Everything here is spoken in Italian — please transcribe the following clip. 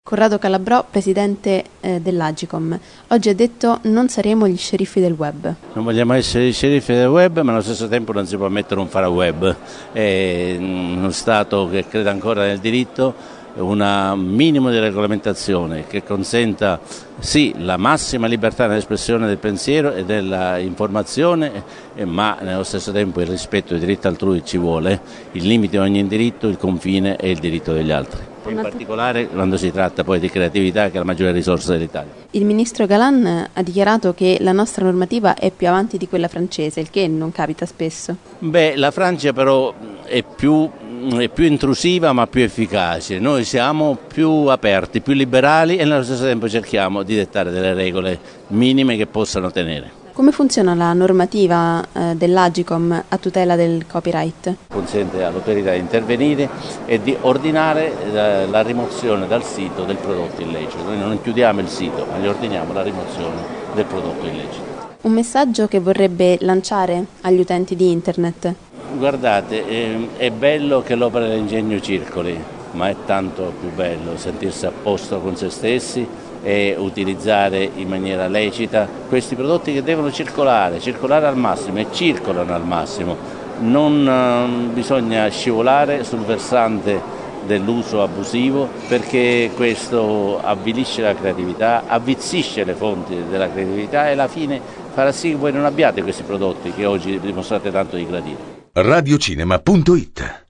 Corrado Calabrò, presidente dell'Agcom, oggi ha detto: non saremo gli sceriffi del web. Non vogliamo essere gli sceriffi del web, ma allo stesso tempo non si può mettere un fare web. È uno Stato che crede ancora nel diritto, un minimo di regolamentazione che consenta sì la massima libertà nell'espressione del pensiero e della informazione, ma nello stesso tempo il rispetto del diritto altrui ci vuole, il limite di ogni diritto, il confine e il diritto degli altri. In particolare quando si tratta poi di creatività, che è la maggiore risorsa dell'Italia. Il ministro Galan ha dichiarato che la nostra normativa è più avanti di quella francese, il che non capita spesso. La Francia però è più intrusiva ma più efficace. Noi siamo più aperti, più liberali e nello stesso tempo cerchiamo di dettare delle regole minime che possano tenere. Come funziona la normativa dell'Agcom a tutela del copyright? Consente all'autorità di intervenire e di ordinare la rimozione dal sito del prodotto illecito. Noi non chiudiamo il sito, ma gli ordiniamo la rimozione del prodotto illecito. Un messaggio che vorrebbe lanciare agli utenti di Internet? Guardate, è bello che l'opera dell'ingegno circoli, ma è tanto più bello sentirsi a posto con se stessi e utilizzare in maniera lecita questi prodotti che devono circolare al massimo e circolano al massimo. Non bisogna scivolare sul versante dell'uso abusivo, perché questo avvilisce la creatività, avvizzisce le fonti della creatività e alla fine farà sì che voi non abbiate questi prodotti che oggi dimostrate tanto di gradire. Radiocinema.it